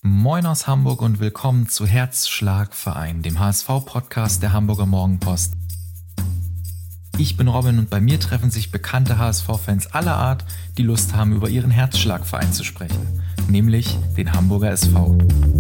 Moin aus Hamburg und willkommen zu Herzschlagverein, dem HSV-Podcast der Hamburger Morgenpost. Ich bin Robin und bei mir treffen sich bekannte HSV-Fans aller Art, die Lust haben, über ihren Herzschlagverein zu sprechen, nämlich den Hamburger SV.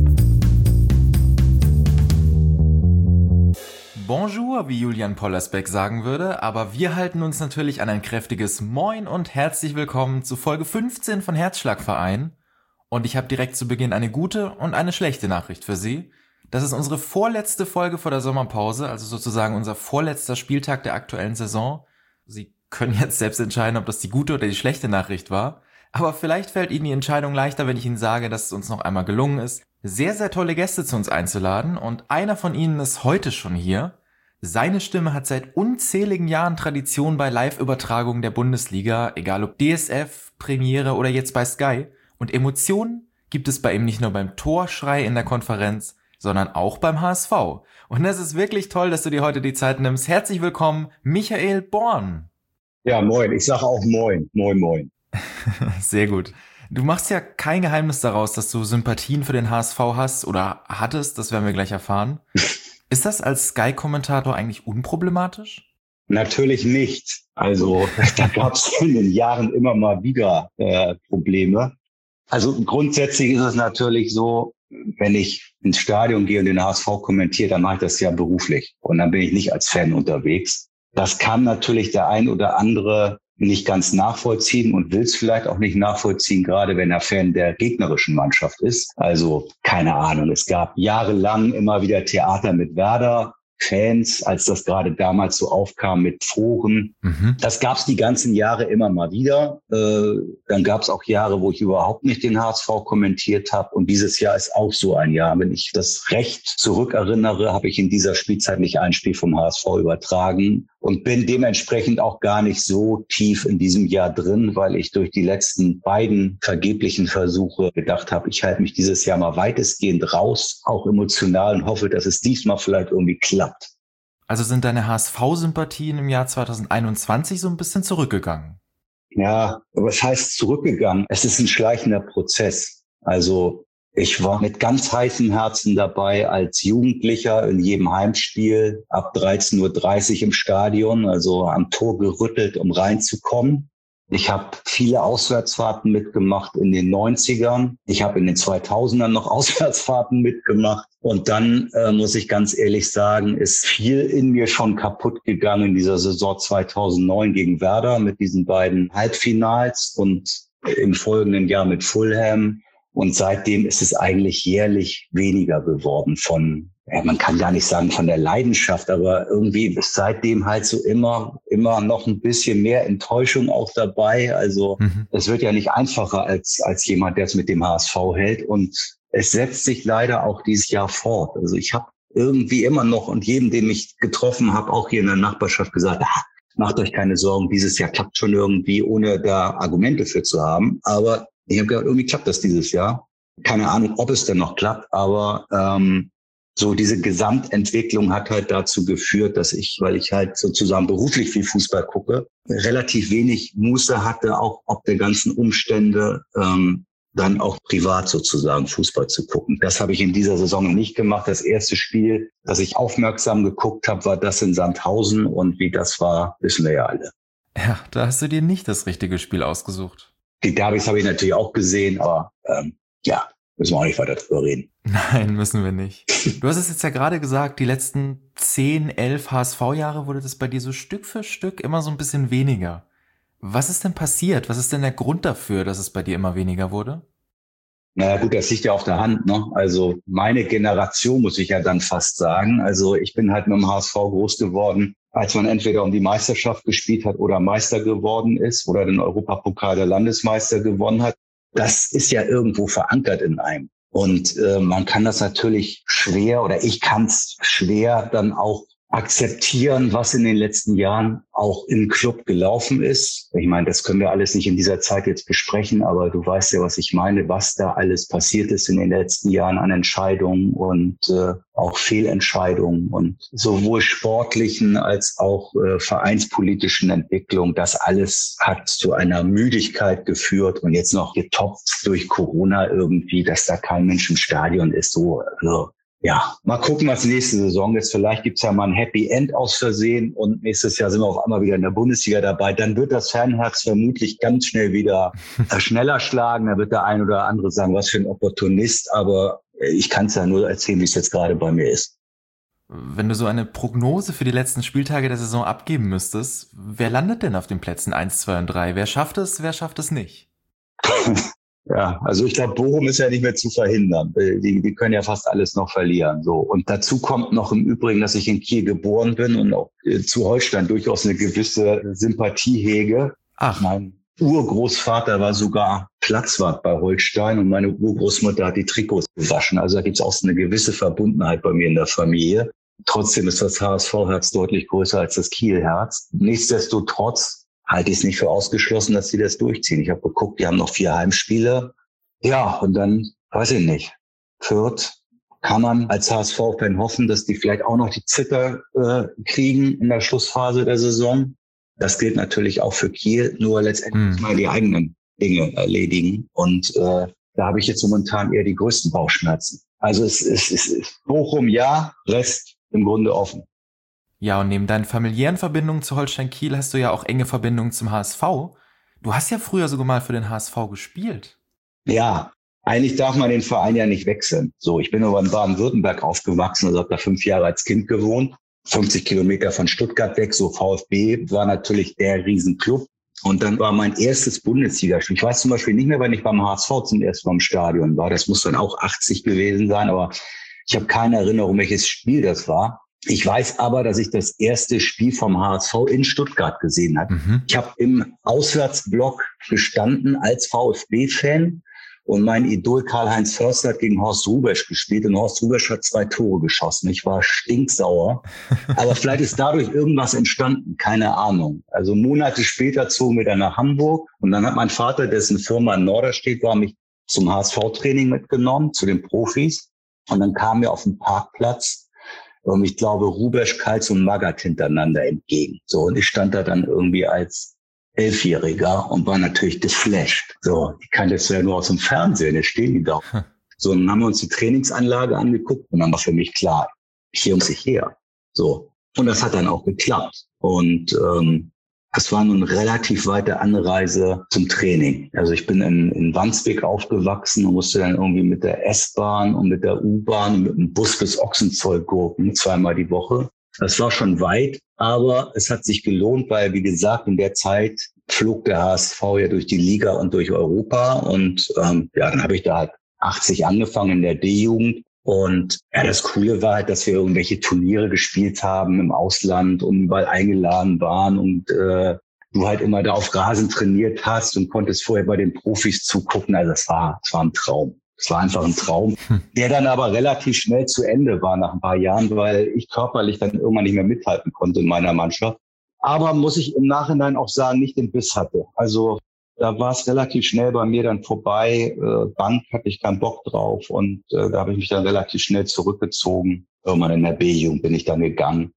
Bonjour, wie Julian Pollersbeck sagen würde, aber wir halten uns natürlich an ein kräftiges Moin und herzlich willkommen zu Folge 15 von Herzschlagverein. Und ich habe direkt zu Beginn eine gute und eine schlechte Nachricht für Sie. Das ist unsere vorletzte Folge vor der Sommerpause, also sozusagen unser vorletzter Spieltag der aktuellen Saison. Sie können jetzt selbst entscheiden, ob das die gute oder die schlechte Nachricht war. Aber vielleicht fällt Ihnen die Entscheidung leichter, wenn ich Ihnen sage, dass es uns noch einmal gelungen ist, sehr, sehr tolle Gäste zu uns einzuladen. Und einer von Ihnen ist heute schon hier. Seine Stimme hat seit unzähligen Jahren Tradition bei Live-Übertragungen der Bundesliga, egal ob DSF, Premiere oder jetzt bei Sky. Und Emotionen gibt es bei ihm nicht nur beim Torschrei in der Konferenz, sondern auch beim HSV. Und es ist wirklich toll, dass du dir heute die Zeit nimmst. Herzlich willkommen, Michael Born. Ja, moin. Ich sage auch moin. Moin, moin. Sehr gut. Du machst ja kein Geheimnis daraus, dass du Sympathien für den HSV hast oder hattest, das werden wir gleich erfahren. Ist das als Sky-Kommentator eigentlich unproblematisch? Natürlich nicht. Also da gab es in den Jahren immer mal wieder Probleme. Also grundsätzlich ist es natürlich so, wenn ich ins Stadion gehe und den HSV kommentiere, dann mache ich das ja beruflich. Und dann bin ich nicht als Fan unterwegs. Das kann natürlich der ein oder andere nicht ganz nachvollziehen und will es vielleicht auch nicht nachvollziehen, gerade wenn er Fan der gegnerischen Mannschaft ist. Also keine Ahnung, es gab jahrelang immer wieder Theater mit Werder. Fans, als das gerade damals so aufkam mit Foren. Das gab es die ganzen Jahre immer mal wieder. Dann gab es auch Jahre, wo ich überhaupt nicht den HSV kommentiert habe. Und dieses Jahr ist auch so ein Jahr. Wenn ich das recht zurückerinnere, habe ich in dieser Spielzeit nicht ein Spiel vom HSV übertragen und bin dementsprechend auch gar nicht so tief in diesem Jahr drin, weil ich durch die letzten beiden vergeblichen Versuche gedacht habe, ich halte mich dieses Jahr mal weitestgehend raus, auch emotional, und hoffe, dass es diesmal vielleicht irgendwie klappt. Also sind deine HSV-Sympathien im Jahr 2021 so ein bisschen zurückgegangen? Ja, aber was heißt zurückgegangen? Es ist ein schleichender Prozess. Also ich war mit ganz heißem Herzen dabei als Jugendlicher in jedem Heimspiel ab 13:30 Uhr im Stadion, also am Tor gerüttelt, um reinzukommen. Ich habe viele Auswärtsfahrten mitgemacht in den 90ern. Ich habe in den 2000ern noch Auswärtsfahrten mitgemacht. Und dann, muss ich ganz ehrlich sagen, ist viel in mir schon kaputt gegangen in dieser Saison 2009 gegen Werder mit diesen beiden Halbfinals und im folgenden Jahr mit Fulham. Und seitdem ist es eigentlich jährlich weniger geworden von, man kann gar nicht sagen von der Leidenschaft, aber irgendwie ist seitdem halt so immer noch ein bisschen mehr Enttäuschung auch dabei. Also es wird ja nicht einfacher als jemand, der es mit dem HSV hält. Und es setzt sich leider auch dieses Jahr fort. Also ich habe irgendwie immer noch und jedem, den ich getroffen habe, auch hier in der Nachbarschaft gesagt, macht euch keine Sorgen, dieses Jahr klappt schon irgendwie, ohne da Argumente für zu haben. Aber ich habe gedacht, irgendwie klappt das dieses Jahr. Keine Ahnung, ob es denn noch klappt, aber so diese Gesamtentwicklung hat halt dazu geführt, dass ich, weil ich halt sozusagen beruflich viel Fußball gucke, relativ wenig Muße hatte, auch ob der ganzen Umstände, dann auch privat sozusagen Fußball zu gucken. Das habe ich in dieser Saison nicht gemacht. Das erste Spiel, das ich aufmerksam geguckt habe, war das in Sandhausen, und wie das war, wissen wir ja alle. Ja, da hast du dir nicht das richtige Spiel ausgesucht. Die Derbys habe ich natürlich auch gesehen, aber müssen wir auch nicht weiter drüber reden. Nein, müssen wir nicht. Du hast es jetzt ja gerade gesagt, die letzten 10, 11 HSV-Jahre wurde das bei dir so Stück für Stück immer so ein bisschen weniger. Was ist denn passiert? Was ist denn der Grund dafür, dass es bei dir immer weniger wurde? Naja gut, das liegt ja auf der Hand, ne? Also meine Generation, muss ich ja dann fast sagen. Also ich bin halt mit dem HSV groß geworden, als man entweder um die Meisterschaft gespielt hat oder Meister geworden ist oder den Europapokal der Landesmeister gewonnen hat. Das ist ja irgendwo verankert in einem. Und man kann das natürlich schwer, oder ich kann es schwer dann auch akzeptieren, was in den letzten Jahren auch im Club gelaufen ist. Ich meine, das können wir alles nicht in dieser Zeit jetzt besprechen, aber du weißt ja, was ich meine, was da alles passiert ist in den letzten Jahren an Entscheidungen und auch Fehlentscheidungen und sowohl sportlichen als auch vereinspolitischen Entwicklungen. Das alles hat zu einer Müdigkeit geführt und jetzt noch getoppt durch Corona irgendwie, dass da kein Mensch im Stadion ist. So, ja, mal gucken, was nächste Saison ist. Vielleicht gibt's ja mal ein Happy End aus Versehen und nächstes Jahr sind wir auf einmal wieder in der Bundesliga dabei. Dann wird das Fanherz vermutlich ganz schnell wieder schneller schlagen. Da wird der ein oder andere sagen, was für ein Opportunist. Aber ich kann es ja nur erzählen, wie es jetzt gerade bei mir ist. Wenn du so eine Prognose für die letzten Spieltage der Saison abgeben müsstest, wer landet denn auf den Plätzen 1, 2 und 3? Wer schafft es nicht? Ja, also ich glaube, Bochum ist ja nicht mehr zu verhindern. Die können ja fast alles noch verlieren. So. Und dazu kommt noch im Übrigen, dass ich in Kiel geboren bin und auch zu Holstein durchaus eine gewisse Sympathie hege. Ach. Mein Urgroßvater war sogar Platzwart bei Holstein und meine Urgroßmutter hat die Trikots gewaschen. Also da gibt's auch so eine gewisse Verbundenheit bei mir in der Familie. Trotzdem ist das HSV-Herz deutlich größer als das Kiel-Herz. Nichtsdestotrotz halte ich es nicht für ausgeschlossen, dass sie das durchziehen. Ich habe geguckt, die haben noch 4 Heimspiele. Ja, und dann, weiß ich nicht, Fürth kann man als HSV-Fan hoffen, dass die vielleicht auch noch die Zitter kriegen in der Schlussphase der Saison. Das gilt natürlich auch für Kiel, nur letztendlich mal die eigenen Dinge erledigen. Und da habe ich jetzt momentan eher die größten Bauchschmerzen. Also es ist Bochum ja, Rest im Grunde offen. Ja, und neben deinen familiären Verbindungen zu Holstein Kiel hast du ja auch enge Verbindungen zum HSV. Du hast ja früher sogar mal für den HSV gespielt. Ja, eigentlich darf man den Verein ja nicht wechseln. So, ich bin aber in Baden-Württemberg aufgewachsen, also habe da 5 Jahre als Kind gewohnt, 50 Kilometer von Stuttgart weg. So VfB war natürlich der Riesenclub. Und dann war mein erstes Bundesligaspiel. Ich weiß zum Beispiel nicht mehr, wann ich beim HSV zum ersten Mal im Stadion war. Das muss dann auch 80 gewesen sein, aber ich habe keine Erinnerung, welches Spiel das war. Ich weiß aber, dass ich das erste Spiel vom HSV in Stuttgart gesehen habe. Ich habe im Auswärtsblock gestanden als VfB-Fan und mein Idol Karl-Heinz Förster hat gegen Horst Hrubesch gespielt und Horst Hrubesch hat 2 Tore geschossen. Ich war stinksauer, aber vielleicht ist dadurch irgendwas entstanden, keine Ahnung. Also Monate später zogen wir dann nach Hamburg und dann hat mein Vater, dessen Firma in Norderstedt war, mich zum HSV-Training mitgenommen, zu den Profis und dann kamen wir auf den Parkplatz. Und ich glaube, Hrubesch, Kals und Magath hintereinander entgegen. So, und ich stand da dann irgendwie als 11-Jähriger und war natürlich geflasht. So, ich kannte das ja nur aus dem Fernsehen, jetzt stehen die da. So, und dann haben wir uns die Trainingsanlage angeguckt und dann war für mich klar, hier muss ich her. So, und das hat dann auch geklappt. Und das war nun relativ weite Anreise zum Training. Also ich bin in Wandsbek aufgewachsen und musste dann irgendwie mit der S-Bahn und mit der U-Bahn und mit dem Bus bis Ochsenzoll gurken, 2-mal die Woche. Das war schon weit, aber es hat sich gelohnt, weil, wie gesagt, in der Zeit flog der HSV ja durch die Liga und durch Europa. Und ja, dann habe ich da halt 80 angefangen in der D-Jugend. Und ja, das Coole war halt, dass wir irgendwelche Turniere gespielt haben im Ausland und überall eingeladen waren und du halt immer da auf Rasen trainiert hast und konntest vorher bei den Profis zugucken. Also es war ein Traum. Es war einfach ein Traum, der dann aber relativ schnell zu Ende war nach ein paar Jahren, weil ich körperlich dann irgendwann nicht mehr mithalten konnte in meiner Mannschaft. Aber muss ich im Nachhinein auch sagen, nicht den Biss hatte. Also da war es relativ schnell bei mir dann vorbei. Bank hatte ich keinen Bock drauf und da habe ich mich dann relativ schnell zurückgezogen. Irgendwann in der B-Jugend bin ich dann gegangen.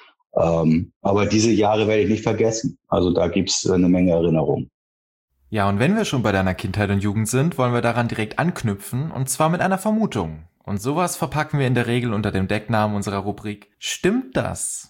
Aber diese Jahre werde ich nicht vergessen. Also da gibt's eine Menge Erinnerungen. Ja, und wenn wir schon bei deiner Kindheit und Jugend sind, wollen wir daran direkt anknüpfen und zwar mit einer Vermutung. Und sowas verpacken wir in der Regel unter dem Decknamen unserer Rubrik Stimmt das?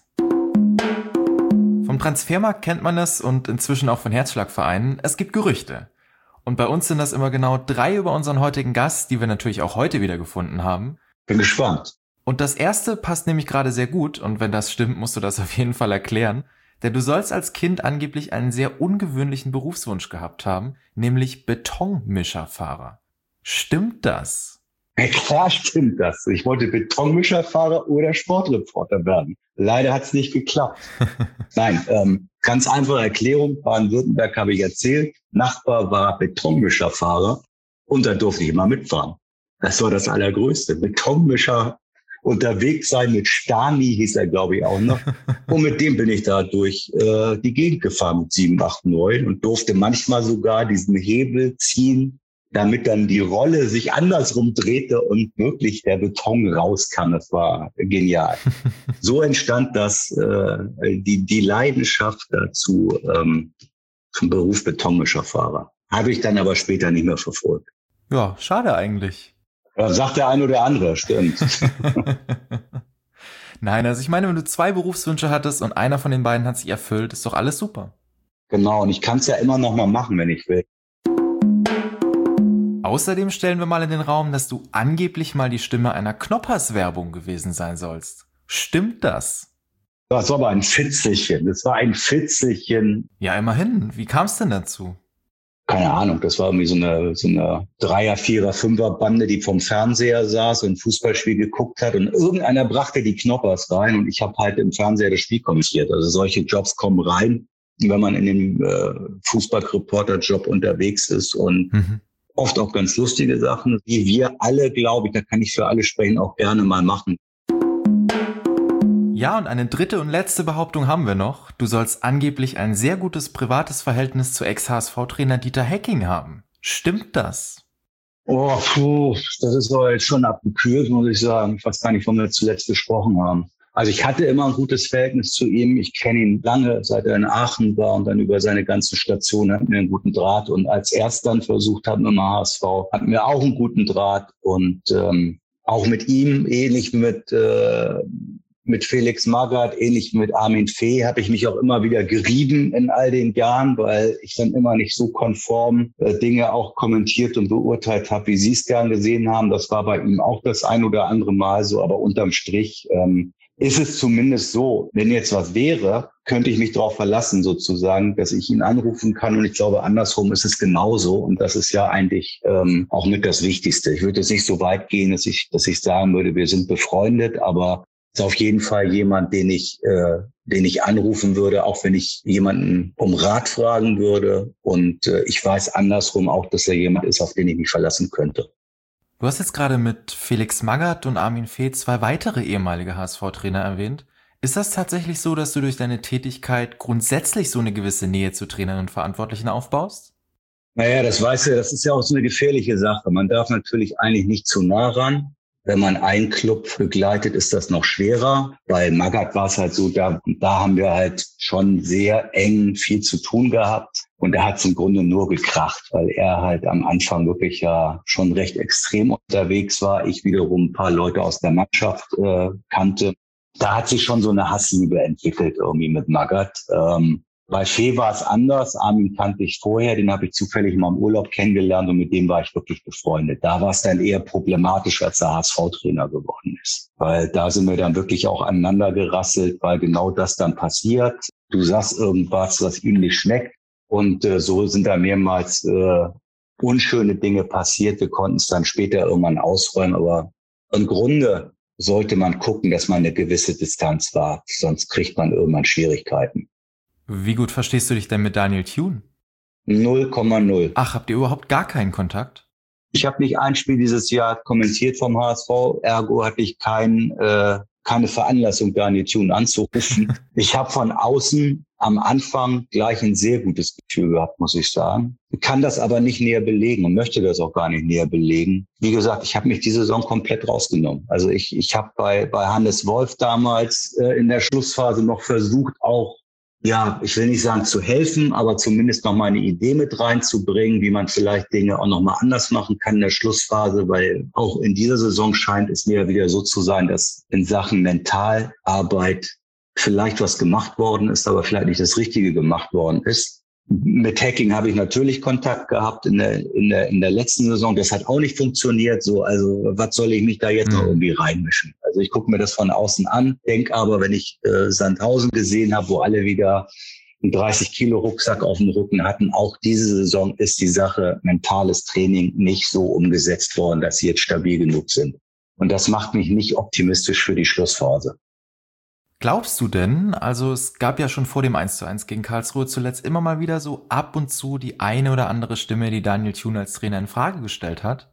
Vom Transfermarkt kennt man es und inzwischen auch von Herzschlagvereinen. Es gibt Gerüchte. Und bei uns sind das immer genau 3 über unseren heutigen Gast, die wir natürlich auch heute wieder gefunden haben. Bin gespannt. Und das erste passt nämlich gerade sehr gut und wenn das stimmt, musst du das auf jeden Fall erklären. Denn du sollst als Kind angeblich einen sehr ungewöhnlichen Berufswunsch gehabt haben, nämlich Betonmischerfahrer. Stimmt das? Ja, klar stimmt das. Ich wollte Betonmischerfahrer oder Sportreporter werden. Leider hat es nicht geklappt. Nein, ganz einfache Erklärung. Baden-Württemberg habe ich erzählt. Nachbar war Betonmischerfahrer und da durfte ich immer mitfahren. Das war das Allergrößte. Betonmischer unterwegs sein mit Stani, hieß er, glaube ich, auch noch. Und mit dem bin ich da durch die Gegend gefahren mit 7, 8, 9 und durfte manchmal sogar diesen Hebel ziehen, damit dann die Rolle sich andersrum drehte und wirklich der Beton rauskam. Das war genial. So entstand die Leidenschaft dazu zum Beruf Betonmischerfahrer. Habe ich dann aber später nicht mehr verfolgt. Ja, schade eigentlich. Ja, sagt der ein oder andere, stimmt. Nein, also ich meine, wenn du 2 Berufswünsche hattest und einer von den beiden hat sich erfüllt, ist doch alles super. Genau, und ich kann es ja immer noch mal machen, wenn ich will. Außerdem stellen wir mal in den Raum, dass du angeblich mal die Stimme einer Knoppers-Werbung gewesen sein sollst. Stimmt das? Das war aber ein Fitzelchen. Das war ein Fitzelchen. Ja, immerhin. Wie kam es denn dazu? Keine Ahnung, das war irgendwie so eine 3er, 4er, 5er Bande, die vom Fernseher saß und ein Fußballspiel geguckt hat und irgendeiner brachte die Knoppers rein und ich habe halt im Fernseher das Spiel kommentiert. Also solche Jobs kommen rein, wenn man in dem Fußballreporter-Job unterwegs ist und oft auch ganz lustige Sachen, die wir alle, glaube ich, da kann ich für alle sprechen, auch gerne mal machen. Ja, und eine dritte und letzte Behauptung haben wir noch. Du sollst angeblich ein sehr gutes privates Verhältnis zu Ex-HSV-Trainer Dieter Hecking haben. Stimmt das? Oh, das ist doch jetzt schon abgekühlt, muss ich sagen. Ich weiß gar nicht, wann wir zuletzt gesprochen haben. Also ich hatte immer ein gutes Verhältnis zu ihm. Ich kenne ihn lange, seit er in Aachen war und dann über seine ganze Station hatten wir einen guten Draht. Und als er es dann versucht hat mit dem HSV, hatten wir auch einen guten Draht. Und auch mit ihm, ähnlich mit Felix Magath, ähnlich mit Armin Fee, habe ich mich auch immer wieder gerieben in all den Jahren, weil ich dann immer nicht so konform Dinge auch kommentiert und beurteilt habe, wie Sie es gern gesehen haben. Das war bei ihm auch das ein oder andere Mal so, aber unterm Strich ist es zumindest so, wenn jetzt was wäre, könnte ich mich darauf verlassen sozusagen, dass ich ihn anrufen kann und ich glaube, andersrum ist es genauso und das ist ja eigentlich auch mit das Wichtigste. Ich würde jetzt nicht so weit gehen, dass ich sagen würde, wir sind befreundet, aber ist auf jeden Fall jemand, den ich anrufen würde, auch wenn ich jemanden um Rat fragen würde. Und ich weiß andersrum auch, dass er jemand ist, auf den ich mich verlassen könnte. Du hast jetzt gerade mit Felix Magath und Armin Fee 2 weitere ehemalige HSV-Trainer erwähnt. Ist das tatsächlich so, dass du durch deine Tätigkeit grundsätzlich so eine gewisse Nähe zu Trainern und Verantwortlichen aufbaust? Naja, das weißt du, das ist ja auch so eine gefährliche Sache. Man darf natürlich eigentlich nicht zu nah ran. Wenn man einen Club begleitet, ist das noch schwerer. Bei Magath war es halt so, da haben wir halt schon sehr eng viel zu tun gehabt. Und er hat es im Grunde nur gekracht, weil er halt am Anfang wirklich ja schon recht extrem unterwegs war. Ich wiederum ein paar Leute aus der Mannschaft kannte. Da hat sich schon so eine Hassliebe entwickelt irgendwie mit Magath. Bei Fee war es anders. Armin kannte ich vorher, den habe ich zufällig mal im Urlaub kennengelernt und mit dem war ich wirklich befreundet. Da war es dann eher problematisch, als er HSV-Trainer geworden ist. Weil da sind wir dann wirklich auch aneinander gerasselt, weil genau das dann passiert. Du sagst irgendwas, was ihm nicht schmeckt und so sind da mehrmals unschöne Dinge passiert. Wir konnten es dann später irgendwann ausräumen, aber im Grunde sollte man gucken, dass man eine gewisse Distanz wahrt, sonst kriegt man irgendwann Schwierigkeiten. Wie gut verstehst du dich denn mit Daniel Thune? 0,0. Ach, habt ihr überhaupt gar keinen Kontakt? Ich habe nicht ein Spiel dieses Jahr kommentiert vom HSV, ergo hatte ich keine Veranlassung, Daniel Thune anzurufen. Ich habe von außen am Anfang gleich ein sehr gutes Gefühl gehabt, muss ich sagen. Ich kann das aber nicht näher belegen und möchte das auch gar nicht näher belegen. Wie gesagt, ich habe mich diese Saison komplett rausgenommen. Also ich habe bei Hannes Wolf damals in der Schlussphase noch versucht, auch ja, ich will nicht sagen zu helfen, aber zumindest noch mal eine Idee mit reinzubringen, wie man vielleicht Dinge auch noch mal anders machen kann in der Schlussphase, weil auch in dieser Saison scheint es mir wieder so zu sein, dass in Sachen Mentalarbeit vielleicht was gemacht worden ist, aber vielleicht nicht das Richtige gemacht worden ist. Mit Hecking habe ich natürlich Kontakt gehabt in der letzten Saison. Das hat auch nicht funktioniert. So, also was soll ich mich da jetzt noch irgendwie reinmischen? Also ich gucke mir das von außen an, denke aber, wenn ich Sandhausen gesehen habe, wo alle wieder einen 30-Kilo-Rucksack auf dem Rücken hatten, auch diese Saison ist die Sache mentales Training nicht so umgesetzt worden, dass sie jetzt stabil genug sind. Und das macht mich nicht optimistisch für die Schlussphase. Glaubst du denn, also es gab ja schon vor dem 1:1 gegen Karlsruhe zuletzt immer mal wieder so ab und zu die eine oder andere Stimme, die Daniel Thune als Trainer in Frage gestellt hat.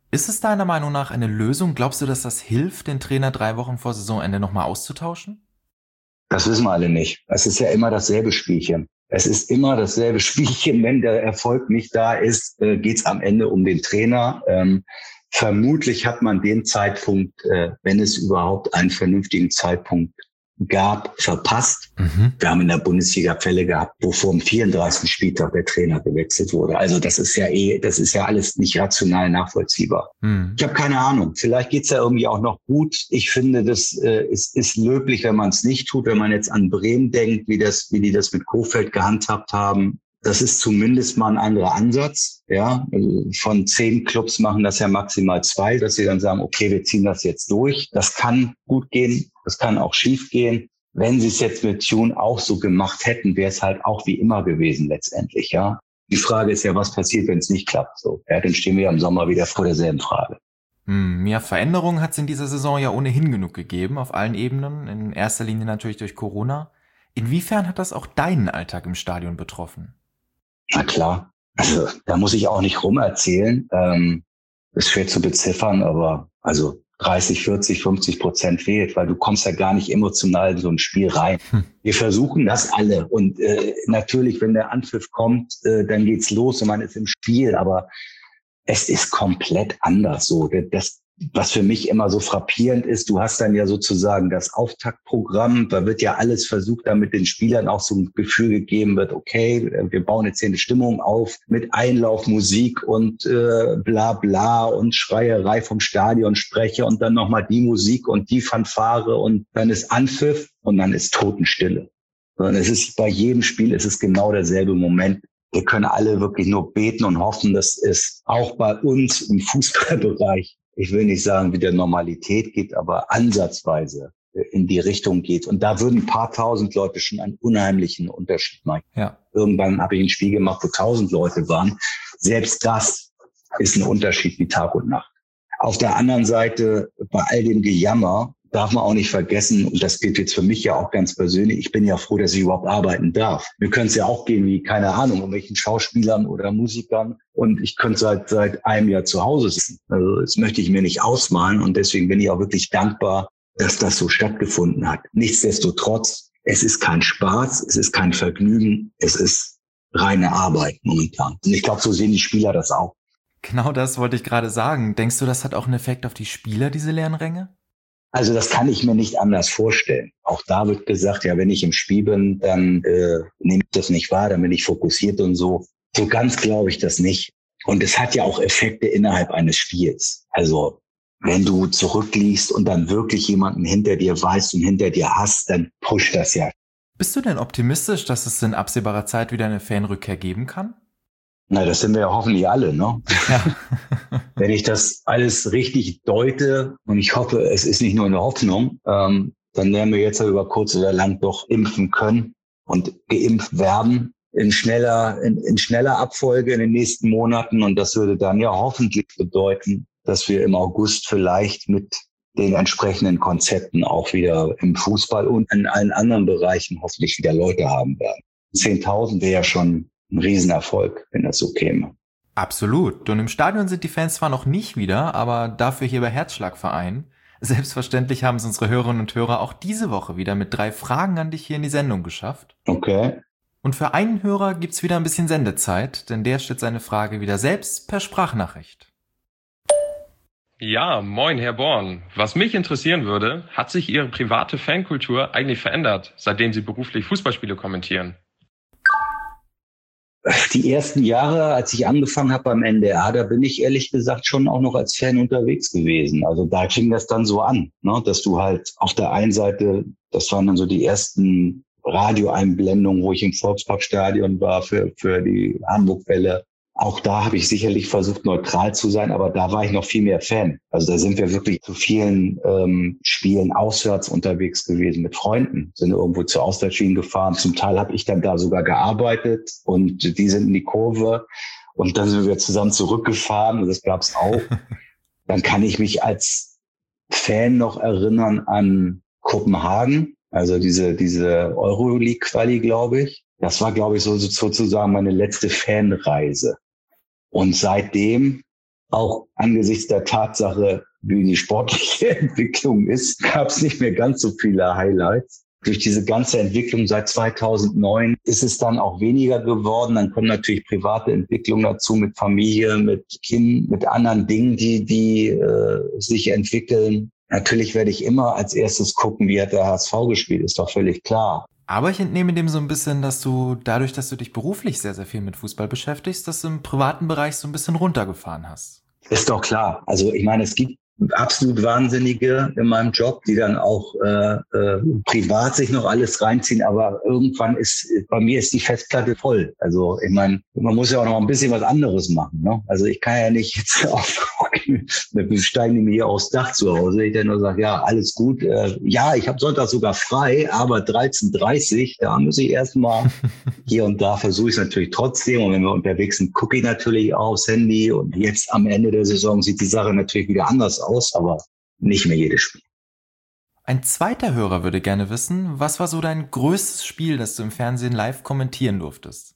Ist es deiner Meinung nach eine Lösung? Glaubst du, dass das hilft, den Trainer 3 Wochen vor Saisonende nochmal auszutauschen? Das wissen wir alle nicht. Es ist ja immer dasselbe Spielchen. Es ist immer dasselbe Spielchen. Wenn der Erfolg nicht da ist, geht's am Ende um den Trainer. Vermutlich hat man den Zeitpunkt, wenn es überhaupt einen vernünftigen Zeitpunkt gab, verpasst. Wir haben in der Bundesliga Fälle gehabt, wo vor dem 34. Spieltag der Trainer gewechselt wurde. Also das ist ja alles nicht rational nachvollziehbar. Ich habe keine Ahnung. Vielleicht geht's ja irgendwie auch noch gut. Ich finde, das ist löblich, wenn man es nicht tut. Wenn man jetzt an Bremen denkt, wie die das mit Kohfeldt gehandhabt haben. Das ist zumindest mal ein anderer Ansatz. Ja, von 10 Clubs machen das ja maximal 2, dass sie dann sagen, okay, wir ziehen das jetzt durch. Das kann gut gehen, das kann auch schief gehen. Wenn sie es jetzt mit Tune auch so gemacht hätten, wäre es halt auch wie immer gewesen letztendlich. Ja, die Frage ist ja, was passiert, wenn es nicht klappt? So, ja, dann stehen wir im Sommer wieder vor derselben Frage. Ja, Veränderungen hat es in dieser Saison ja ohnehin genug gegeben, auf allen Ebenen. In erster Linie natürlich durch Corona. Inwiefern hat das auch deinen Alltag im Stadion betroffen? Na klar, also da muss ich auch nicht rumerzählen. Ist schwer zu beziffern, aber also 30, 40, 50% fehlt, weil du kommst ja gar nicht emotional in so ein Spiel rein. Wir versuchen das alle und natürlich, wenn der Anpfiff kommt, dann geht's los und man ist im Spiel, aber es ist komplett anders so. Das, was für mich immer so frappierend ist, du hast dann ja sozusagen das Auftaktprogramm, da wird ja alles versucht, damit den Spielern auch so ein Gefühl gegeben wird, okay, wir bauen jetzt hier eine Stimmung auf mit Einlaufmusik und bla bla und Schreierei vom Stadion, Sprecher und dann nochmal die Musik und die Fanfare und dann ist Anpfiff und dann ist Totenstille. Sondern es ist bei jedem Spiel ist es genau derselbe Moment. Wir können alle wirklich nur beten und hoffen, dass es auch bei uns im Fußballbereich, ich will nicht sagen, wieder Normalität gibt, aber ansatzweise in die Richtung geht. Und da würden ein paar tausend Leute schon einen unheimlichen Unterschied machen. Ja. Irgendwann habe ich ein Spiel gemacht, wo 1000 Leute waren. Selbst das ist ein Unterschied wie Tag und Nacht. Auf der anderen Seite, bei all dem Gejammer, darf man auch nicht vergessen, und das gilt jetzt für mich ja auch ganz persönlich, ich bin ja froh, dass ich überhaupt arbeiten darf. Mir könnte es ja auch gehen wie, keine Ahnung, irgendwelchen Schauspielern oder Musikern und ich könnte seit einem Jahr zu Hause sitzen. Also das möchte ich mir nicht ausmalen und deswegen bin ich auch wirklich dankbar, dass das so stattgefunden hat. Nichtsdestotrotz, es ist kein Spaß, es ist kein Vergnügen, es ist reine Arbeit momentan. Und ich glaube, so sehen die Spieler das auch. Genau das wollte ich gerade sagen. Denkst du, das hat auch einen Effekt auf die Spieler, diese leeren Ränge? Also das kann ich mir nicht anders vorstellen. Auch da wird gesagt, ja, wenn ich im Spiel bin, dann nehme ich das nicht wahr, dann bin ich fokussiert und so. So ganz glaube ich das nicht. Und es hat ja auch Effekte innerhalb eines Spiels. Also wenn du zurückliegst und dann wirklich jemanden hinter dir weißt und hinter dir hast, dann pusht das ja. Bist du denn optimistisch, dass es in absehbarer Zeit wieder eine Fanrückkehr geben kann? Na, das sind wir ja hoffentlich alle, ne? Ja. Wenn ich das alles richtig deute, und ich hoffe, es ist nicht nur eine Hoffnung, dann werden wir jetzt über kurz oder lang doch impfen können und geimpft werden in schneller Abfolge in den nächsten Monaten. Und das würde dann ja hoffentlich bedeuten, dass wir im August vielleicht mit den entsprechenden Konzepten auch wieder im Fußball und in allen anderen Bereichen hoffentlich wieder Leute haben werden. 10.000 wäre ja schon ein Riesenerfolg, wenn das so käme. Absolut. Und im Stadion sind die Fans zwar noch nicht wieder, aber dafür hier bei Herzschlagverein. Selbstverständlich haben es unsere Hörerinnen und Hörer auch diese Woche wieder mit 3 Fragen an dich hier in die Sendung geschafft. Okay. Und für einen Hörer gibt's wieder ein bisschen Sendezeit, denn der stellt seine Frage wieder selbst per Sprachnachricht. Ja, moin, Herr Born. Was mich interessieren würde, hat sich Ihre private Fankultur eigentlich verändert, seitdem Sie beruflich Fußballspiele kommentieren? Die ersten Jahre, als ich angefangen habe beim NDR, da bin ich ehrlich gesagt schon auch noch als Fan unterwegs gewesen. Also da fing das dann so an, ne, dass du halt auf der einen Seite, das waren dann so die ersten Radioeinblendungen, wo ich im Volksparkstadion war für die Hamburg-Welle. Auch da habe ich sicherlich versucht, neutral zu sein, aber da war ich noch viel mehr Fan. Also da sind wir wirklich zu vielen Spielen auswärts unterwegs gewesen mit Freunden, sind irgendwo zu Auswärtsschienen gefahren. Zum Teil habe ich dann da sogar gearbeitet und die sind in die Kurve und dann sind wir zusammen zurückgefahren und das gab's auch. Dann kann ich mich als Fan noch erinnern an Kopenhagen, also diese Euroleague-Quali, glaube ich. Das war, glaube ich, sozusagen meine letzte Fanreise. Und seitdem Auch angesichts der Tatsache, wie die sportliche Entwicklung ist, gab es nicht mehr ganz so viele Highlights. Durch diese ganze Entwicklung seit 2009 ist es dann auch weniger geworden. Dann kommen natürlich private Entwicklungen dazu mit Familie, mit Kind, mit anderen Dingen, die sich entwickeln. Natürlich werde ich immer als erstes gucken, wie hat der HSV gespielt, ist doch völlig klar. Aber ich entnehme dem so ein bisschen, dass du dadurch, dass du dich beruflich sehr, sehr viel mit Fußball beschäftigst, das im privaten Bereich so ein bisschen runtergefahren hast. Ist doch klar. Also ich meine, es gibt absolut Wahnsinnige in meinem Job, die dann auch privat sich noch alles reinziehen, aber irgendwann bei mir ist die Festplatte voll. Also ich meine, man muss ja auch noch ein bisschen was anderes machen, ne? Also ich kann ja nicht jetzt wir steigen mir hier aufs Dach zu Hause, ich dann nur sage, ja, alles gut. Ja, ich habe Sonntag sogar frei, aber 13:30, da muss ich erstmal hier und da versuche ich es natürlich trotzdem. Und wenn wir unterwegs sind, gucke ich natürlich aufs Handy. Und jetzt am Ende der Saison sieht die Sache natürlich wieder anders aus, aber nicht mehr jedes Spiel. Ein zweiter Hörer würde gerne wissen, was war so dein größtes Spiel, das du im Fernsehen live kommentieren durftest?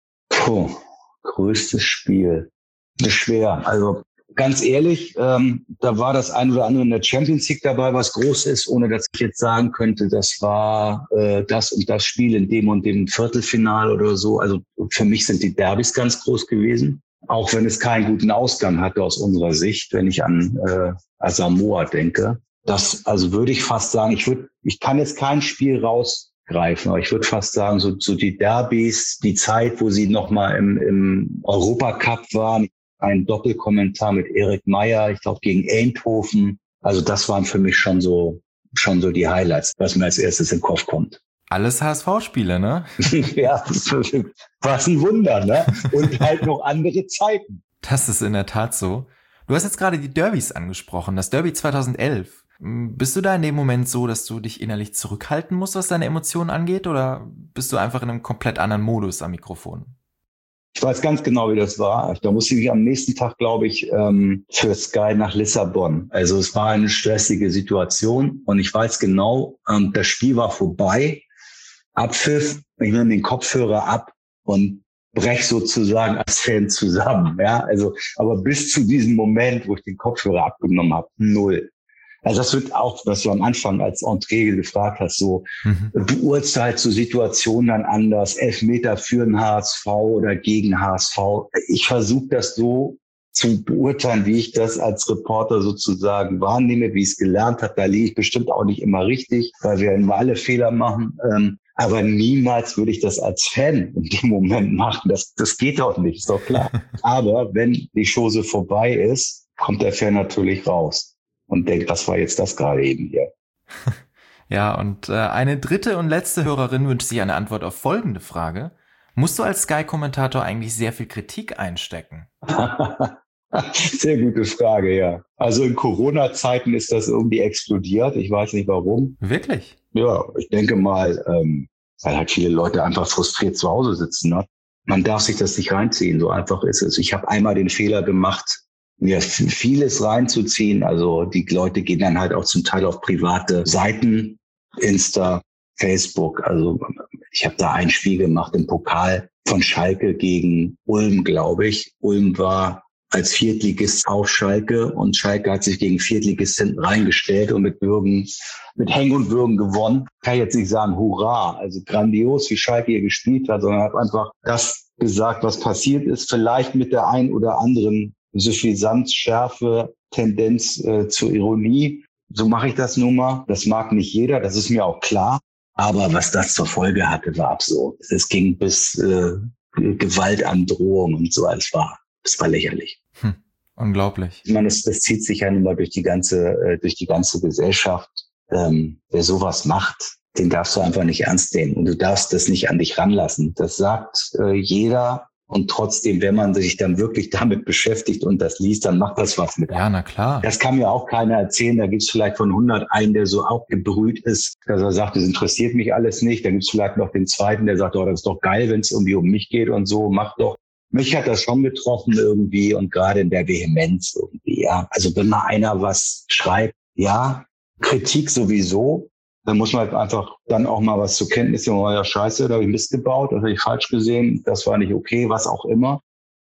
Größtes Spiel. Das ist schwer. Also ganz ehrlich, da war das ein oder andere in der Champions League dabei, was groß ist, ohne dass ich jetzt sagen könnte, das war das und das Spiel in dem und dem Viertelfinale oder so. Also für mich sind die Derbys ganz groß gewesen, auch wenn es keinen guten Ausgang hatte aus unserer Sicht, wenn ich an Asamoah denke. Das, also würde ich fast sagen, ich kann jetzt kein Spiel rausgreifen, aber ich würde fast sagen, so die Derbys, die Zeit, wo sie nochmal im Europacup waren, ein Doppelkommentar mit Erik Meyer, ich glaube gegen Eindhoven. Also das waren für mich schon so die Highlights, was mir als erstes in den Kopf kommt. Alles HSV-Spiele, ne? Ja, was ein Wunder, ne? Und halt noch andere Zeiten. Das ist in der Tat so. Du hast jetzt gerade die Derbys angesprochen, das Derby 2011. Bist du da in dem Moment so, dass du dich innerlich zurückhalten musst, was deine Emotionen angeht, oder bist du einfach in einem komplett anderen Modus am Mikrofon? Ich weiß ganz genau, wie das war. Da musste ich am nächsten Tag, glaube ich, für Sky nach Lissabon. Also es war eine stressige Situation und ich weiß genau, das Spiel war vorbei. Abpfiff, ich nehme den Kopfhörer ab und brech sozusagen als Fan zusammen. Ja, also, aber bis zu diesem Moment, wo ich den Kopfhörer abgenommen habe, 0. Also das wird auch, was du am Anfang als Entree gefragt hast, so beurteilt so Situationen dann anders, Elfmeter für den HSV oder gegen HSV. Ich versuche das so zu beurteilen, wie ich das als Reporter sozusagen wahrnehme, wie ich es gelernt habe. Da liege ich bestimmt auch nicht immer richtig, weil wir immer alle Fehler machen. Aber niemals würde ich das als Fan in dem Moment machen. Das geht doch nicht, ist doch klar. Aber wenn die Chose vorbei ist, kommt der Fan natürlich raus und denkt, was war jetzt das gerade eben hier? Ja, und eine dritte und letzte Hörerin wünscht sich eine Antwort auf folgende Frage. Musst du als Sky-Kommentator eigentlich sehr viel Kritik einstecken? Sehr gute Frage, ja. Also in Corona-Zeiten ist das irgendwie explodiert. Ich weiß nicht warum. Wirklich? Ja, ich denke mal, weil halt viele Leute einfach frustriert zu Hause sitzen. Ne? Man darf sich das nicht reinziehen, so einfach ist es. Ich habe einmal den Fehler gemacht, mir vieles reinzuziehen. Also die Leute gehen dann halt auch zum Teil auf private Seiten, Insta, Facebook. Also ich habe da ein Spiel gemacht im Pokal von Schalke gegen Ulm, glaube ich. Ulm war als Viertligist auf Schalke und Schalke hat sich gegen Viertligisten reingestellt und mit Hängen und Würgen gewonnen. Kann ich jetzt nicht sagen, hurra, also grandios, wie Schalke hier gespielt hat, sondern hat einfach das gesagt, was passiert ist, vielleicht mit der ein oder anderen Suffisanz, Schärfe, Tendenz zur Ironie. So mache ich das nun mal. Das mag nicht jeder, das ist mir auch klar. Aber was das zur Folge hatte, war absurd. Es ging bis Gewaltandrohung und so. Das war lächerlich. Unglaublich. Ich meine, das zieht sich ja nun mal durch die ganze Gesellschaft. Wer sowas macht, den darfst du einfach nicht ernst nehmen. Und du darfst das nicht an dich ranlassen. Das sagt jeder. Und trotzdem, wenn man sich dann wirklich damit beschäftigt und das liest, dann macht das was mit einem. Ja, na klar. Das kann mir auch keiner erzählen. Da gibt es vielleicht von 100 einen, der so aufgebrüht ist, dass er sagt, das interessiert mich alles nicht. Da gibt es vielleicht noch den zweiten, der sagt, oh, das ist doch geil, wenn es irgendwie um mich geht und so, mach doch. Mich hat das schon getroffen irgendwie und gerade in der Vehemenz irgendwie, ja. Also wenn mal einer was schreibt, ja, Kritik sowieso, dann muss man halt einfach dann auch mal was zur Kenntnis nehmen, ja scheiße, da habe ich Mist gebaut, das habe ich falsch gesehen, das war nicht okay, was auch immer.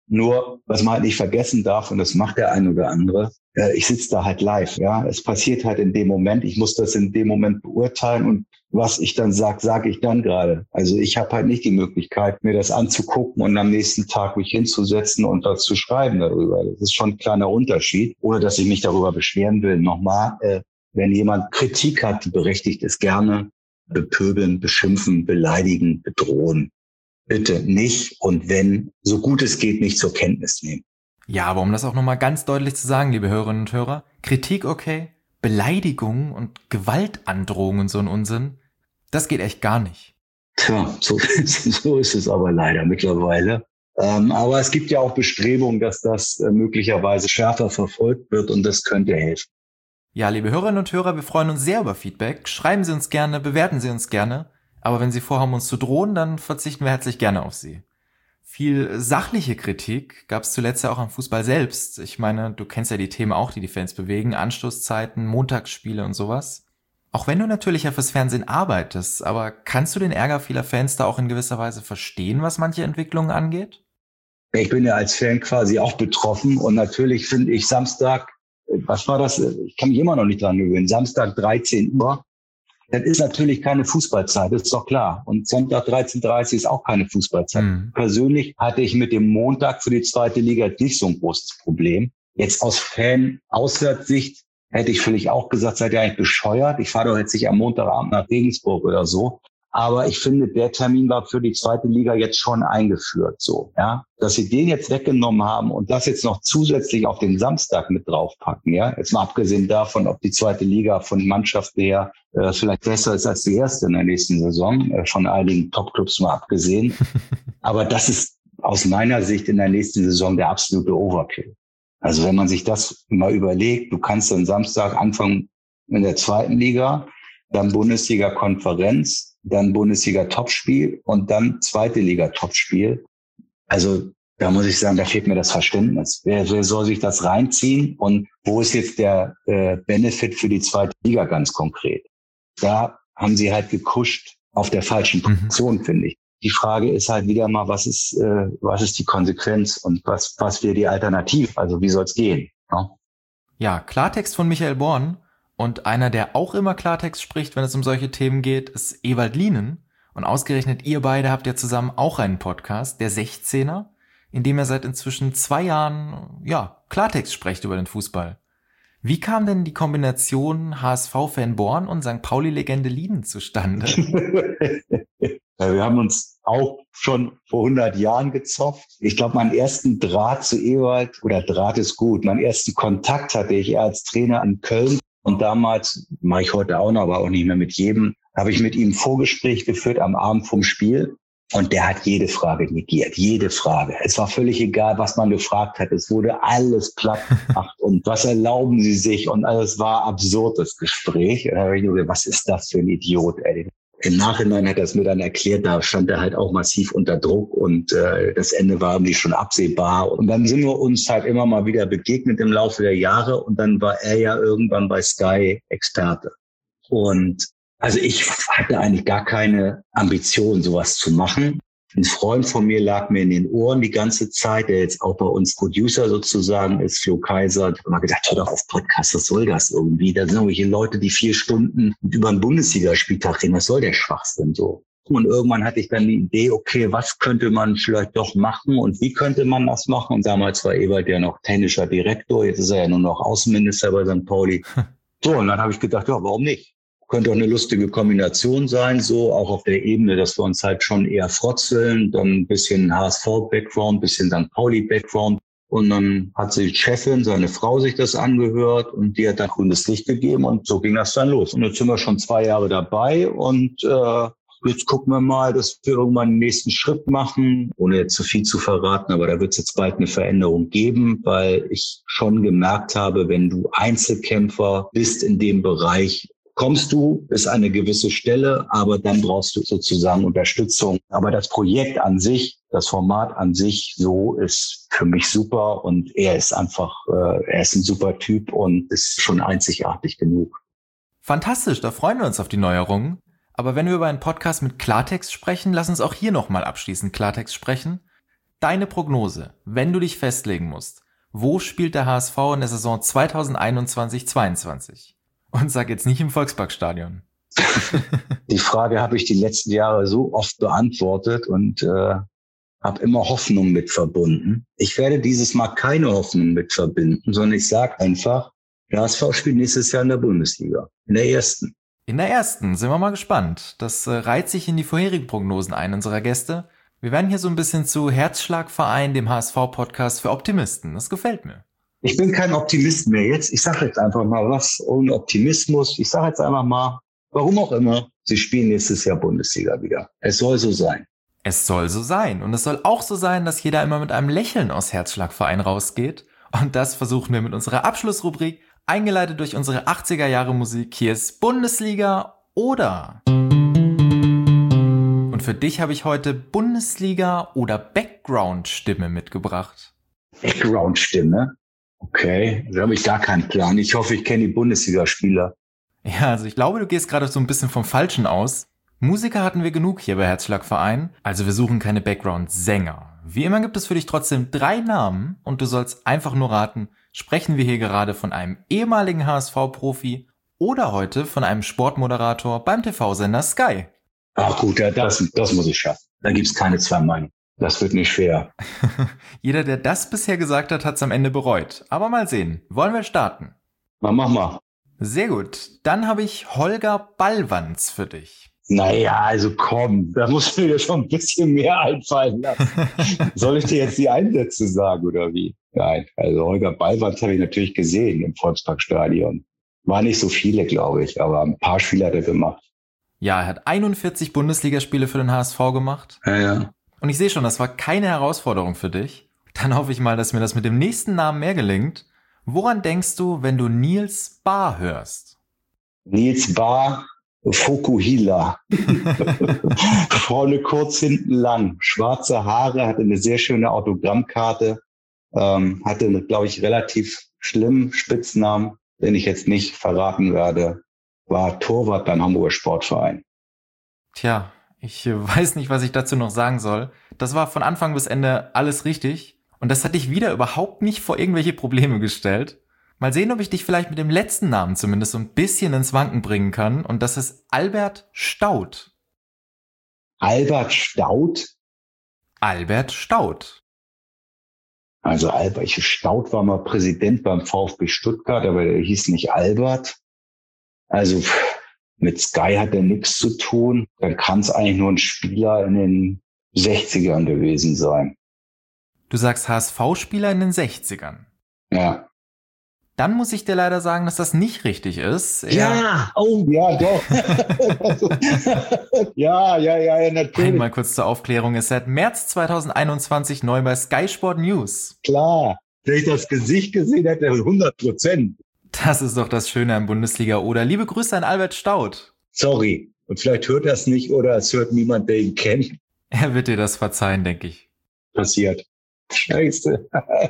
Nur, was man halt nicht vergessen darf, und das macht der ein oder andere, ich sitze da halt live. Ja, es passiert halt in dem Moment. Ich muss das in dem Moment beurteilen und was ich dann sage ich dann gerade. Also ich habe halt nicht die Möglichkeit, mir das anzugucken und am nächsten Tag mich hinzusetzen und was zu schreiben darüber. Das ist schon ein kleiner Unterschied, ohne dass ich mich darüber beschweren will. Nochmal, wenn jemand Kritik hat, die berechtigt ist, gerne bepöbeln, beschimpfen, beleidigen, bedrohen. Bitte nicht und wenn, so gut es geht, nicht zur Kenntnis nehmen. Ja, aber um das auch nochmal ganz deutlich zu sagen, liebe Hörerinnen und Hörer, Kritik okay, Beleidigungen und Gewaltandrohungen, so ein Unsinn, das geht echt gar nicht. Tja, so ist es aber leider mittlerweile. Aber es gibt ja auch Bestrebungen, dass das möglicherweise schärfer verfolgt wird und das könnte helfen. Ja, liebe Hörerinnen und Hörer, wir freuen uns sehr über Feedback. Schreiben Sie uns gerne, bewerten Sie uns gerne. Aber wenn Sie vorhaben, uns zu drohen, dann verzichten wir herzlich gerne auf Sie. Viel sachliche Kritik gab es zuletzt ja auch am Fußball selbst. Ich meine, du kennst ja die Themen auch, die Fans bewegen. Anstoßzeiten, Montagsspiele und sowas. Auch wenn du natürlich ja fürs Fernsehen arbeitest, aber kannst du den Ärger vieler Fans da auch in gewisser Weise verstehen, was manche Entwicklungen angeht? Ich bin ja als Fan quasi auch betroffen und natürlich finde ich Samstag, was war das? Ich kann mich immer noch nicht dran gewöhnen. Samstag 13 Uhr. Das ist natürlich keine Fußballzeit, das ist doch klar. Und Sonntag 13:30 ist auch keine Fußballzeit. Persönlich hatte ich mit dem Montag für die zweite Liga nicht so ein großes Problem. Jetzt aus Fan-Auswärtssicht hätte ich vielleicht auch gesagt, seid ihr eigentlich bescheuert? Ich fahre doch jetzt nicht am Montagabend nach Regensburg oder so. Aber ich finde, der Termin war für die zweite Liga jetzt schon eingeführt, so, ja. Dass sie den jetzt weggenommen haben und das jetzt noch zusätzlich auf den Samstag mit draufpacken, ja. Jetzt mal abgesehen davon, ob die zweite Liga von Mannschaften her vielleicht besser ist als die erste in der nächsten Saison, von einigen Topclubs mal abgesehen. Aber das ist aus meiner Sicht in der nächsten Saison der absolute Overkill. Also wenn man sich das mal überlegt, du kannst dann Samstag anfangen in der zweiten Liga, dann Bundesliga-Konferenz, dann Bundesliga-Topspiel und dann zweite Liga-Topspiel. Also da muss ich sagen, da fehlt mir das Verständnis. Wer soll sich das reinziehen und wo ist jetzt der Benefit für die zweite Liga ganz konkret? Da haben sie halt gekuscht auf der falschen Position, finde ich. Die Frage ist halt wieder mal, was ist die Konsequenz und was wäre die Alternative? Also wie soll es gehen? Ja, Klartext von Michael Born. Und einer, der auch immer Klartext spricht, wenn es um solche Themen geht, ist Ewald Lienen. Und ausgerechnet ihr beide habt ja zusammen auch einen Podcast, der 16er, in dem ihr seit inzwischen 2 Jahren, Klartext sprecht über den Fußball. Wie kam denn die Kombination HSV-Fan Born und St. Pauli-Legende Lienen zustande? Ja, wir haben uns auch schon vor 100 Jahren gezopft. Ich glaube, meinen ersten Draht zu Ewald, oder Draht ist gut, meinen ersten Kontakt hatte ich als Trainer in Köln. Und damals, mache ich heute auch noch, aber auch nicht mehr mit jedem, habe ich mit ihm ein Vorgespräch geführt am Abend vom Spiel. Und der hat jede Frage negiert, jede Frage. Es war völlig egal, was man gefragt hat. Es wurde alles platt gemacht. Und was erlauben Sie sich? Und alles war absurdes Gespräch. Und da habe ich nur gedacht, was ist das für ein Idiot, ey? Im Nachhinein hat er es mir dann erklärt, da stand er halt auch massiv unter Druck und das Ende war irgendwie schon absehbar. Und dann sind wir uns halt immer mal wieder begegnet im Laufe der Jahre und dann war er ja irgendwann bei Sky Experte. Und also ich hatte eigentlich gar keine Ambition, sowas zu machen. Ein Freund von mir lag mir in den Ohren die ganze Zeit, der jetzt auch bei uns Producer sozusagen ist, Flo Kaiser. Ich habe mal gedacht, hör doch auf Podcast, was soll das irgendwie? Da sind irgendwelche Leute, die 4 Stunden über einen Bundesligaspieltag reden. Was soll der Schwachsinn so? Und irgendwann hatte ich dann die Idee, okay, was könnte man vielleicht doch machen und wie könnte man das machen? Und damals war Ewald ja noch technischer Direktor, jetzt ist er ja nur noch Außenminister bei St. Pauli. So, und dann habe ich gedacht, ja, warum nicht? Könnte auch eine lustige Kombination sein, so auch auf der Ebene, dass wir uns halt schon eher frotzeln, dann ein bisschen HSV-Background, ein bisschen St. Pauli-Background. Und dann hat die Chefin, seine Frau, sich das angehört und die hat dann grünes Licht gegeben und so ging das dann los. Und jetzt sind wir schon 2 Jahre dabei und jetzt gucken wir mal, dass wir irgendwann den nächsten Schritt machen, ohne jetzt zu viel zu verraten, aber da wird es jetzt bald eine Veränderung geben, weil ich schon gemerkt habe, wenn du Einzelkämpfer bist in dem Bereich, kommst du bis eine gewisse Stelle, aber dann brauchst du sozusagen Unterstützung. Aber das Projekt an sich, das Format an sich, so ist für mich super und er ist einfach, er ist ein super Typ und ist schon einzigartig genug. Fantastisch, da freuen wir uns auf die Neuerungen. Aber wenn wir über einen Podcast mit Klartext sprechen, lass uns auch hier nochmal abschließend Klartext sprechen. deine Prognose, wenn du dich festlegen musst. Wo spielt der HSV in der Saison 2021-22? Und sag jetzt nicht im Volksparkstadion. Die Frage habe ich die letzten Jahre so oft beantwortet und habe immer Hoffnung mit verbunden. Ich werde dieses Mal keine Hoffnung mit verbinden, sondern ich sage einfach, der HSV spielt nächstes Jahr in der Bundesliga, in der ersten. In der ersten, sind wir mal gespannt. Das reiht sich in die vorherigen Prognosen ein unserer Gäste. Wir werden hier so ein bisschen zu Herzschlagverein, dem HSV-Podcast für Optimisten. Das gefällt mir. Ich bin kein Optimist mehr jetzt. Ich sage jetzt einfach mal was ohne Optimismus. Ich sage jetzt einfach mal, warum auch immer, sie spielen nächstes Jahr Bundesliga wieder. Es soll so sein. Es soll so sein. Und es soll auch so sein, dass jeder immer mit einem Lächeln aus Herzschlagverein rausgeht. Und das versuchen wir mit unserer Abschlussrubrik, eingeleitet durch unsere 80er-Jahre-Musik. Hier ist Bundesliga oder... Und für dich habe ich heute Bundesliga oder Background-Stimme mitgebracht. Background-Stimme? Okay, da habe ich gar keinen Plan. Ich hoffe, ich kenne die Bundesligaspieler. Ja, also ich glaube, du gehst gerade so ein bisschen vom Falschen aus. Musiker hatten wir genug hier bei Herzschlagverein, also wir suchen keine Background-Sänger. Wie immer gibt es für dich trotzdem 3 Namen und du sollst einfach nur raten, sprechen wir hier gerade von einem ehemaligen HSV-Profi oder heute von einem Sportmoderator beim TV-Sender Sky. Ach gut, ja, das muss ich schaffen. Da gibt's keine 2 Meinungen. Das wird nicht schwer. Jeder, der das bisher gesagt hat, hat's am Ende bereut. Aber mal sehen. Wollen wir starten? Mach mal. Sehr gut. Dann habe ich Holger Ballwanz für dich. Naja, also komm, da musst du dir schon ein bisschen mehr einfallen lassen. Soll ich dir jetzt die Einsätze sagen oder wie? Nein, also Holger Ballwanz habe ich natürlich gesehen im Volksparkstadion. War nicht so viele, glaube ich, aber ein paar Spiele hat er gemacht. Ja, er hat 41 Bundesligaspiele für den HSV gemacht. Ja. Und ich sehe schon, das war keine Herausforderung für dich. Dann hoffe ich mal, dass mir das mit dem nächsten Namen mehr gelingt. Woran denkst du, wenn du Niels Bahr hörst? Niels Bahr, Fukuhila. Vorne kurz, hinten lang. Schwarze Haare, hatte eine sehr schöne Autogrammkarte. Hatte, glaube ich, relativ schlimmen Spitznamen, den ich jetzt nicht verraten werde. War Torwart beim Hamburger Sportverein. Tja, ich weiß nicht, was ich dazu noch sagen soll. Das war von Anfang bis Ende alles richtig. Und das hat dich wieder überhaupt nicht vor irgendwelche Probleme gestellt. Mal sehen, ob ich dich vielleicht mit dem letzten Namen zumindest so ein bisschen ins Wanken bringen kann. Und das ist Albert Staudt. Albert Staudt? Albert Staudt. Also Albert Staudt war mal Präsident beim VfB Stuttgart, aber der hieß nicht Albert. Also mit Sky hat er nichts zu tun. Dann kann es eigentlich nur ein Spieler in den 60ern gewesen sein. Du sagst HSV-Spieler in den 60ern. Ja. Dann muss ich dir leider sagen, dass das nicht richtig ist. Ja, oh, ja, doch. ja, natürlich. Einmal kurz zur Aufklärung, ist seit März 2021 neu bei Sky Sport News. Klar, wenn ich das Gesicht gesehen hätte, 100%. Das ist doch das Schöne an Bundesliga oder. Liebe Grüße an Albert Staudt. Sorry, und vielleicht hört er es nicht oder es hört niemand, der ihn kennt. Er wird dir das verzeihen, denke ich. Passiert. Scheiße.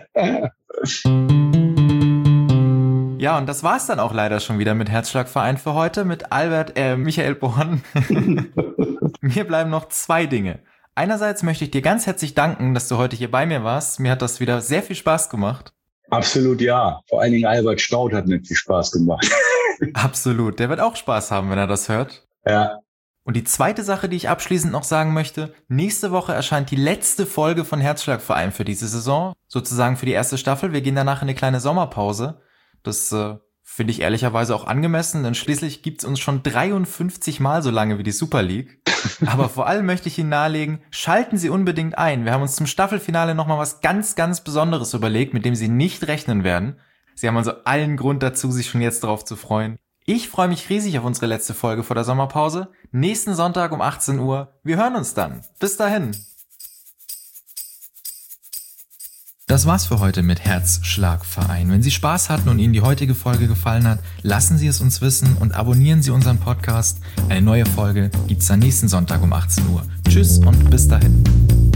Ja, und das war's dann auch leider schon wieder mit Herzschlagverein für heute, mit Michael Born. Mir bleiben noch 2 Dinge. Einerseits möchte ich dir ganz herzlich danken, dass du heute hier bei mir warst. Mir hat das wieder sehr viel Spaß gemacht. Absolut ja. Vor allen Dingen Albert Staudt hat mir viel Spaß gemacht. Absolut. Der wird auch Spaß haben, wenn er das hört. Ja. Und die zweite Sache, die ich abschließend noch sagen möchte, nächste Woche erscheint die letzte Folge von Herzschlagverein für diese Saison, sozusagen für die erste Staffel. Wir gehen danach in eine kleine Sommerpause. Das finde ich ehrlicherweise auch angemessen, denn schließlich gibt's uns schon 53 Mal so lange wie die Super League. Aber vor allem möchte ich Ihnen nahelegen, schalten Sie unbedingt ein. Wir haben uns zum Staffelfinale nochmal was ganz, ganz Besonderes überlegt, mit dem Sie nicht rechnen werden. Sie haben also allen Grund dazu, sich schon jetzt darauf zu freuen. Ich freue mich riesig auf unsere letzte Folge vor der Sommerpause. Nächsten Sonntag um 18 Uhr. Wir hören uns dann. Bis dahin. Das war's für heute mit Herzschlagverein. Wenn Sie Spaß hatten und Ihnen die heutige Folge gefallen hat, lassen Sie es uns wissen und abonnieren Sie unseren Podcast. Eine neue Folge gibt's dann nächsten Sonntag um 18 Uhr. Tschüss und bis dahin.